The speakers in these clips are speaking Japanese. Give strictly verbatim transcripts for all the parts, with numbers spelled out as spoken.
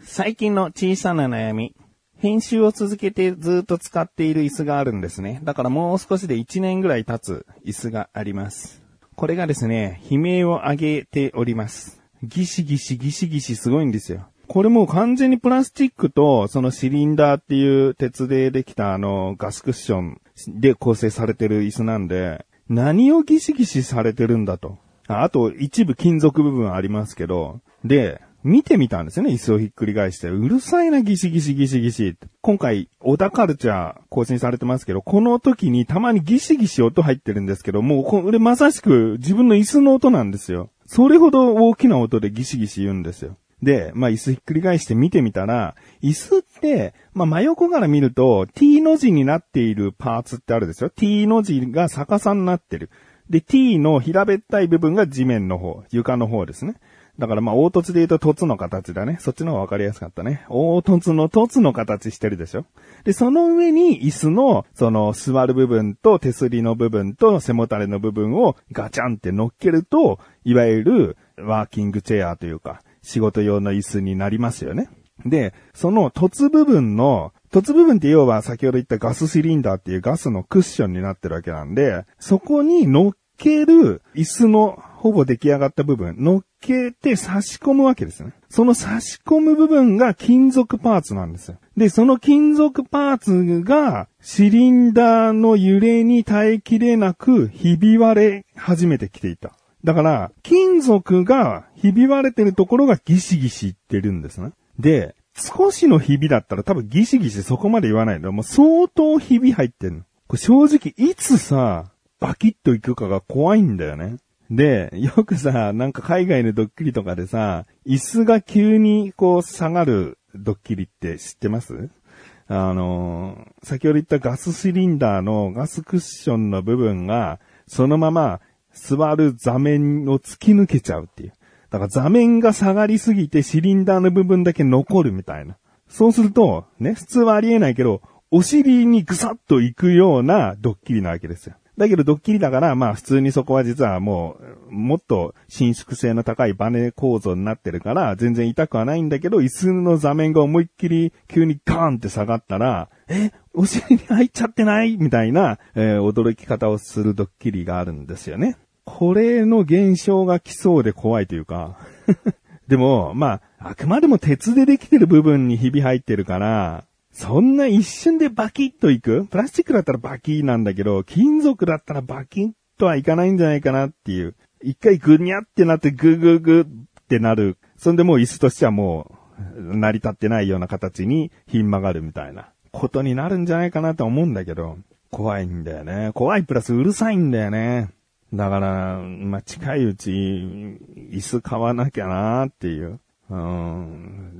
最近の小さな悩み。編集を続けてずっと使っている椅子があるんですね。だからもう少しでいちねんぐらい経つ椅子があります。これがですね、悲鳴を上げております。ギシギシギシギシすごいんですよ。これもう完全にプラスチックとそのシリンダーっていう鉄でできたあのガスクッションで構成されてる椅子なんで、何をギシギシされてるんだと。あ, あと一部金属部分ありますけど、で、見てみたんですよね、椅子をひっくり返して。うるさいな、ギシギシギシギシ。今回、小田カルチャー更新されてますけど、この時にたまにギシギシ音入ってるんですけど、もうこれまさしく自分の椅子の音なんですよ。それほど大きな音でギシギシ言うんですよ。で、まあ椅子ひっくり返して見てみたら、椅子って、まあ真横から見ると T の字になっているパーツってあるですよ。T の字が逆さになってる。で、T の平べったい部分が地面の方、床の方ですね。だからまあ凹凸で言うと凸の形だね。そっちの方がわかりやすかったね。凹凸の凸の形してるでしょ。で、その上に椅子のその座る部分と手すりの部分と背もたれの部分をガチャンって乗っけると、いわゆるワーキングチェアというか仕事用の椅子になりますよね。で、その凸部分の凸部分って要は先ほど言ったガスシリンダーっていうガスのクッションになってるわけなんで、そこに乗っける椅子のほぼ出来上がった部分、乗っけて差し込むわけですね。その差し込む部分が金属パーツなんですよ。で、その金属パーツがシリンダーの揺れに耐えきれなくひび割れ始めてきていた。だから、金属がひび割れてるところがギシギシいってるんですね。で、少しのひびだったら多分ギシギシそこまで言わないの。もう相当ひび入ってるの。これ正直いつさ、バキッといくかが怖いんだよね。で、よくさ、なんか海外のドッキリとかでさ、椅子が急にこう下がるドッキリって知ってます？あのー、先ほど言ったガスシリンダーのガスクッションの部分が、そのまま座る座面を突き抜けちゃうっていう。だから座面が下がりすぎてシリンダーの部分だけ残るみたいな。そうすると、ね、普通はありえないけど、お尻にぐさっと行くようなドッキリなわけですよ。だけどドッキリだから、まあ普通にそこは実はもう、もっと伸縮性の高いバネ構造になってるから、全然痛くはないんだけど、椅子の座面が思いっきり急にガーンって下がったら、え、お尻に入っちゃってないみたいな、えー、驚き方をするドッキリがあるんですよね。これの現象が来そうで怖いというか。でも、まあ、あくまでも鉄でできてる部分にひび入ってるから、そんな一瞬でバキッといく？プラスチックだったらバキーなんだけど、金属だったらバキッとはいかないんじゃないかなっていう。一回グニャってなってグググってなる。そんでもう椅子としてはもう成り立ってないような形にひん曲がるみたいなことになるんじゃないかなと思うんだけど、怖いんだよね。怖いプラスうるさいんだよね。だから、まあ、近いうち椅子買わなきゃなっていう。うん。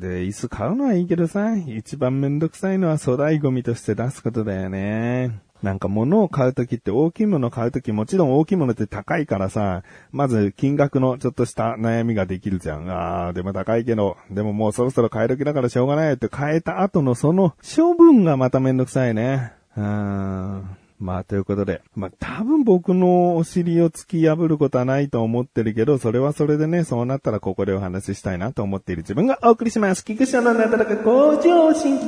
で、椅子買うのはいいけどさ、一番めんどくさいのは粗大ゴミとして出すことだよね。なんか物を買うときって大きいものを買うときもちろん大きいものって高いからさ、まず金額のちょっとした悩みができるじゃん。あー、でも高いけど、でももうそろそろ買い時だからしょうがないって買えた後のその処分がまためんどくさいね。うーん。まあ、ということで。まあ、多分僕のお尻を突き破ることはないと思ってるけど、それはそれでね、そうなったらここでお話ししたいなと思っている自分がお送りします。菊池のなだらか向上心。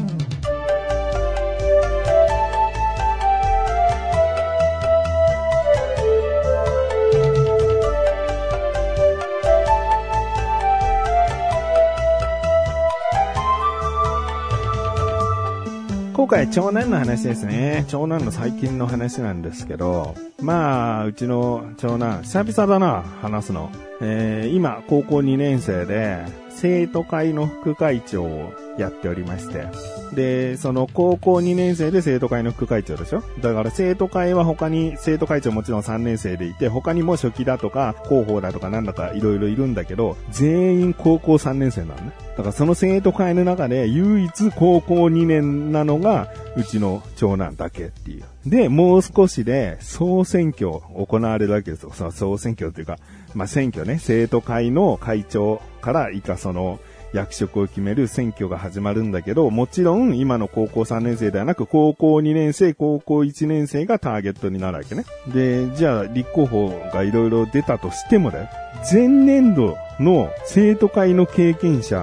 今回長男の話ですね。長男の最近の話なんですけど、まあうちの長男久々だな話すの。えー、今高校にねん生で生徒会の副会長をやっておりまして、でその高校にねん生で生徒会の副会長でしょ。だから生徒会は他に生徒会長もちろんさんねん生でいて、他にも初期だとか広報だとかなんだかいろいろいるんだけど、全員高校さんねん生なのね。だからその生徒会の中で唯一高校にねんなのがうちの長男だけっていう。で、もう少しで総選挙行われるわけですよ。その総選挙というか、まあ選挙ね、生徒会の会長から以下その役職を決める選挙が始まるんだけど、もちろん今の高校さんねん生ではなく高校にねん生、高校いちねん生がターゲットになるわけね。で、じゃあ立候補がいろいろ出たとしてもだよ。前年度の生徒会の経験者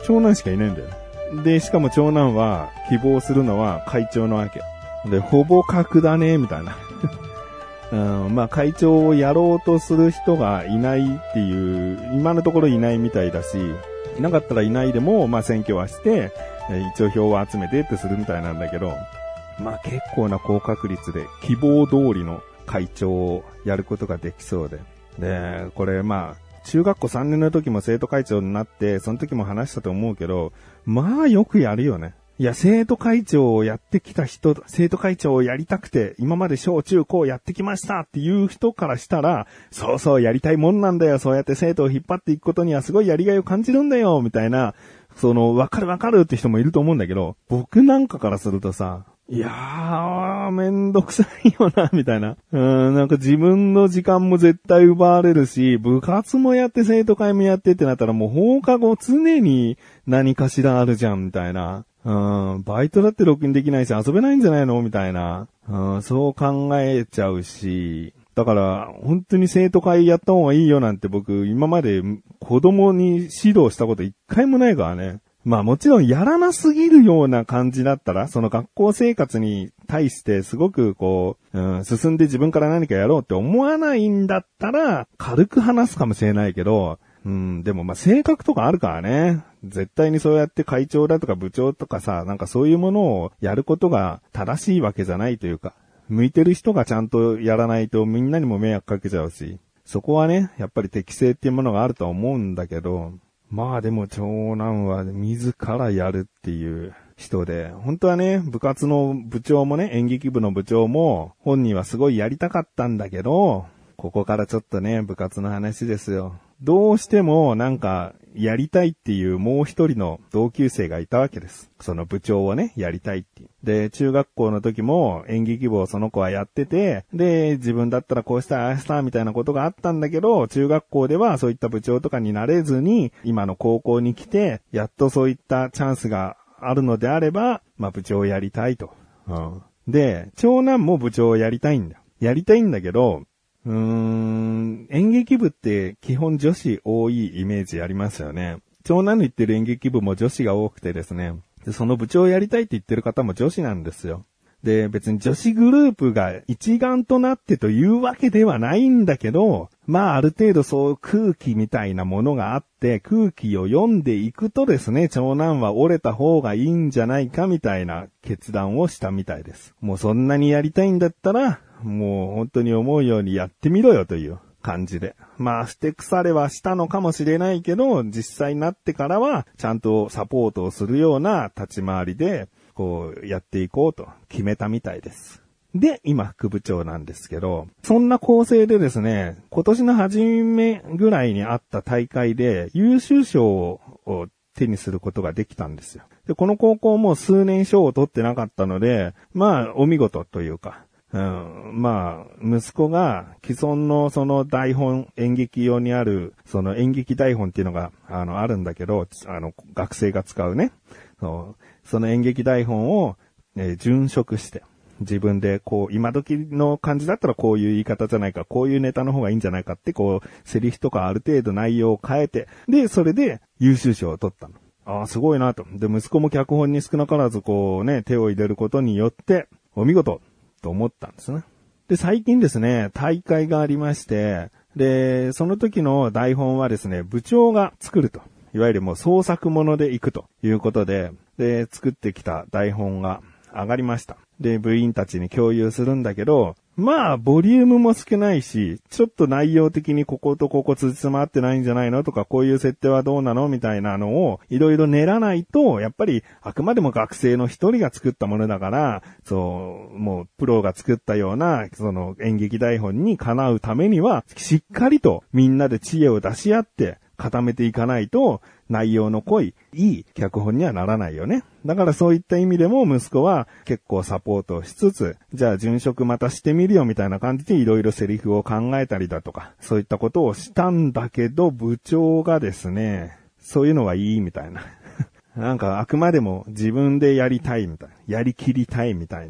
長男しかいないんだよね。で、しかも長男は希望するのは会長のわけ。で、ほぼ格だね、みたいな。うん、まあ会長をやろうとする人がいないっていう、今のところいないみたいだし、いなかったらいないでも、まあ選挙はして、一応票を集めてってするみたいなんだけど、まあ結構な高確率で希望通りの会長をやることができそうで。で、これまあ、中学校さんねんの時も生徒会長になって、その時も話したと思うけど、まあよくやるよね。いや、生徒会長をやってきた人、生徒会長をやりたくて、今まで小中高やってきましたっていう人からしたら、そうそうやりたいもんなんだよ、そうやって生徒を引っ張っていくことにはすごいやりがいを感じるんだよ、みたいな、その、わかるわかるって人もいると思うんだけど、僕なんかからするとさ、いやー、めんどくさいよな、みたいな。うーん、なんか自分の時間も絶対奪われるし、部活もやって生徒会もやってってなったらもう放課後常に何かしらあるじゃん、みたいな。うん、バイトだってろくにできないし遊べないんじゃないのみたいな。うん、そう考えちゃうし。だから、本当に生徒会やった方がいいよなんて僕、今まで子供に指導したこと一回もないからね。まあもちろんやらなすぎるような感じだったら、その学校生活に対してすごくこう、うん、進んで自分から何かやろうって思わないんだったら、軽く話すかもしれないけど、うん、でもまあ性格とかあるからね。絶対にそうやって会長だとか部長とかさ、なんかそういうものをやることが正しいわけじゃないというか、向いてる人がちゃんとやらないとみんなにも迷惑かけちゃうし、そこはね、やっぱり適性っていうものがあるとは思うんだけど、まあでも長男は自らやるっていう人で、本当はね、部活の部長もね、演劇部の部長も本人はすごいやりたかったんだけど、ここからちょっとね、部活の話ですよ。どうしてもなんかやりたいっていうもう一人の同級生がいたわけです。その部長をね、やりたいっていう。で、中学校の時も演劇部をその子はやってて、で、自分だったらこうしたらああしたみたいなことがあったんだけど、中学校ではそういった部長とかになれずに、今の高校に来て、やっとそういったチャンスがあるのであれば、まあ部長をやりたいと。うん、で、長男も部長をやりたいんだ。やりたいんだけど、うーん、演劇部って基本女子多いイメージありますよね。長男の言ってる演劇部も女子が多くてですね。で、その部長をやりたいって言ってる方も女子なんですよ。で、別に女子グループが一丸となってというわけではないんだけど、まあある程度そう空気みたいなものがあって、空気を読んでいくとですね、長男は折れた方がいいんじゃないかみたいな決断をしたみたいです。もうそんなにやりたいんだったら、もう本当に思うようにやってみろよという感じで。まあ、ふてくされはしたのかもしれないけど、実際になってからは、ちゃんとサポートをするような立ち回りで、こう、やっていこうと決めたみたいです。で、今、副部長なんですけど、そんな構成でですね、今年の初めぐらいにあった大会で、優秀賞を手にすることができたんですよ。で、この高校も数年賞を取ってなかったので、まあ、お見事というか、うん、まあ、息子が既存のその台本、演劇用にある、その演劇台本っていうのが、あの、あるんだけど、あの、学生が使うね。そう、その演劇台本を、ね、殉職して、自分でこう、今時の感じだったらこういう言い方じゃないか、こういうネタの方がいいんじゃないかって、こう、セリフとかある程度内容を変えて、で、それで優秀賞を取ったの。ああ、すごいなと。で、息子も脚本に少なからずこうね、手を入れることによって、お見事と思ったんですね。で、最近ですね、大会がありまして、で、その時の台本はですね、部長が作ると。いわゆるもう創作もので行くということで、で、作ってきた台本が上がりました。で、部員たちに共有するんだけど、まあ、ボリュームも少ないし、ちょっと内容的にこことここつじつま合ってないんじゃないのとか、こういう設定はどうなのみたいなのをいろいろ練らないと、やっぱりあくまでも学生の一人が作ったものだから、そう、もうプロが作ったような、その演劇台本にかなうためには、しっかりとみんなで知恵を出し合って、固めていかないと内容の濃い、いい脚本にはならないよね。だからそういった意味でも息子は結構サポートをしつつ、じゃあ殉職またしてみるよみたいな感じでいろいろセリフを考えたりだとか、そういったことをしたんだけど、部長がですね、そういうのはいいみたいな。なんかあくまでも自分でやりたいみたいな。やりきりたいみたいな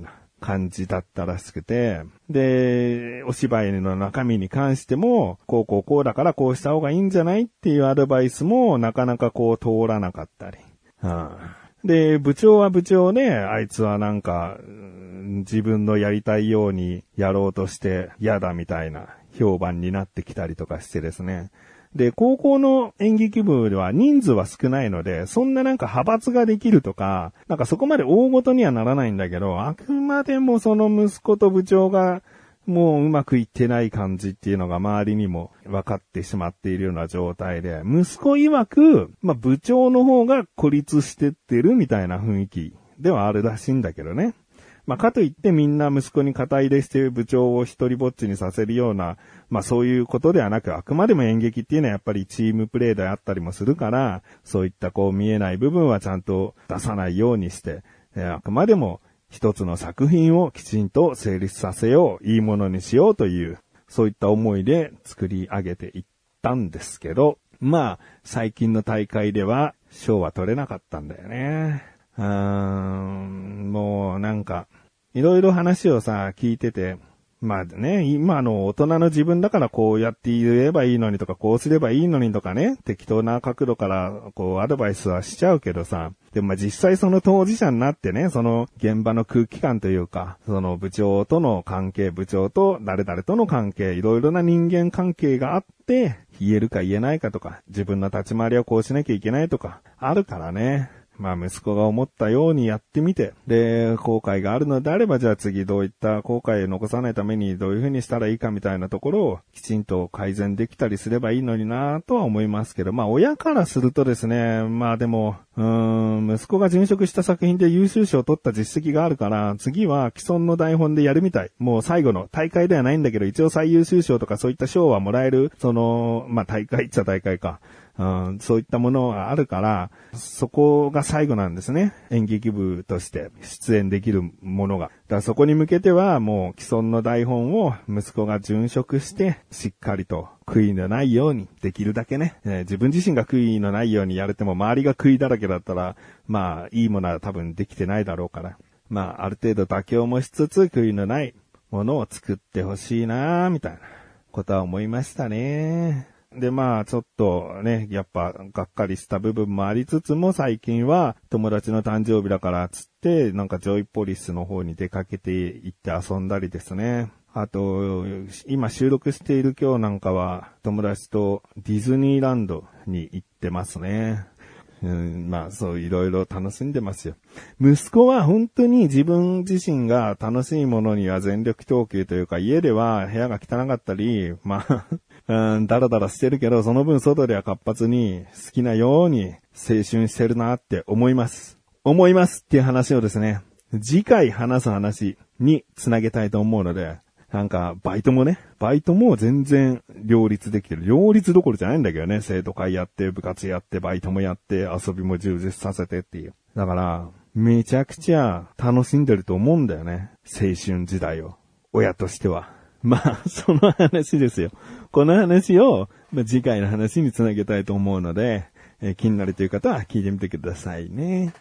感じだったらしくて、で、お芝居の中身に関しても、こうこうこうだからこうした方がいいんじゃないっていうアドバイスもなかなかこう通らなかったり。はあ、で、部長は部長で、あいつはなんか、自分のやりたいようにやろうとして嫌だみたいな評判になってきたりとかしてですね。で、高校の演劇部では人数は少ないので、そんななんか派閥ができるとか、なんかそこまで大ごとにはならないんだけど、あくまでもその息子と部長がもううまくいってない感じっていうのが周りにも分かってしまっているような状態で、息子曰く、まあ部長の方が孤立してってるみたいな雰囲気ではあるらしいんだけどね。まあ、かといってみんな息子に肩入れして部長を一人ぼっちにさせるような、まあそういうことではなく、あくまでも演劇っていうのはやっぱりチームプレーであったりもするから、そういったこう見えない部分はちゃんと出さないようにして、えー、あくまでも一つの作品をきちんと成立させよう、いいものにしようという、そういった思いで作り上げていったんですけど、まあ最近の大会では賞は取れなかったんだよね。うーん、もうなんか、いろいろ話をさ、聞いてて、まあね、今の大人の自分だからこうやって言えばいいのにとか、こうすればいいのにとかね、適当な角度からこうアドバイスはしちゃうけどさ、でもまあ実際その当事者になってね、その現場の空気感というか、その部長との関係、部長と誰々との関係、いろいろな人間関係があって、言えるか言えないかとか、自分の立ち回りをこうしなきゃいけないとか、あるからね。まあ息子が思ったようにやってみて、で、後悔があるのであれば、じゃあ次どういった後悔を残さないためにどういうふうにしたらいいかみたいなところをきちんと改善できたりすればいいのになとは思いますけど、まあ親からするとですね、まあでも、うーん、息子が殉職した作品で優秀賞を取った実績があるから、次は既存の台本でやるみたい。もう最後の大会ではないんだけど、一応最優秀賞とかそういった賞はもらえる、その、まあ大会っちゃ大会か。うん、そういったものがあるから、そこが最後なんですね。演劇部として出演できるものが。だからそこに向けてはもう既存の台本を息子が殉職して、しっかりと悔いのないように、できるだけね、えー、自分自身が悔いのないようにやれても周りが悔いだらけだったら、まあいいものは多分できてないだろうから。まあある程度妥協もしつつ悔いのないものを作ってほしいなみたいなことは思いましたね。で、まあ、ちょっとね、やっぱ、がっかりした部分もありつつも、最近は、友達の誕生日だから、つって、なんか、ジョイポリスの方に出かけて行って遊んだりですね。あと、今収録している今日なんかは、友達とディズニーランドに行ってますね。うん、まあ、そう、いろいろ楽しんでますよ。息子は本当に自分自身が楽しいものには全力投球というか、家では部屋が汚かったり、まあ、うん、だらだらしてるけど、その分外では活発に好きなように青春してるなって思います。思いますっていう話をですね、次回話す話につなげたいと思うので、なんか、バイトもね、バイトも全然両立できてる。両立どころじゃないんだけどね、生徒会やって、部活やって、バイトもやって、遊びも充実させてっていう。だから、めちゃくちゃ楽しんでると思うんだよね。青春時代を。親としては。まあ、その話ですよ。この話を、まあ、次回の話につなげたいと思うので、えー、気になるという方は聞いてみてくださいね。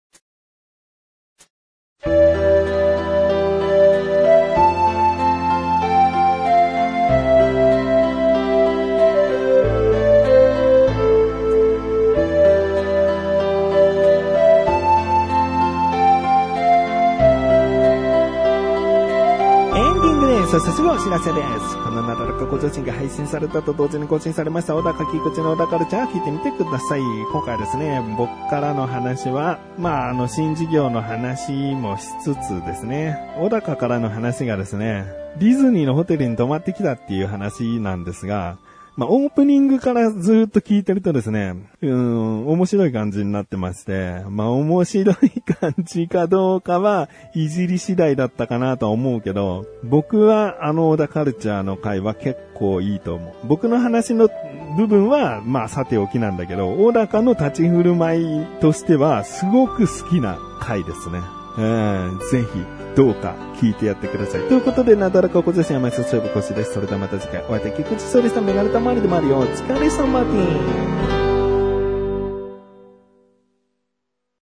そしてすぐお知らせです。このなだらかご女子が配信されたと同時に更新されました小高菊池の小高カルチャー聞いてみてください。今回ですね、僕からの話は、まあ、あの、新事業の話もしつつですね、小高からの話がですね、ディズニーのホテルに泊まってきたっていう話なんですが、まあ、オープニングからずっと聞いてるとですね、うーん、面白い感じになってまして、まあ、面白い感じかどうかは、いじり次第だったかなとは思うけど、僕はあの小田カルチャーの回は結構いいと思う。僕の話の部分は、まあ、さておきなんだけど、小高の立ち振る舞いとしては、すごく好きな回ですね。えー、ぜひ、どうか聞いてやってください。ということで、なだらかご女子山下勝負腰です。それではまた次回、お会いできる菊池そうでした。メガネたまわりでもあるよ。お疲れ様です。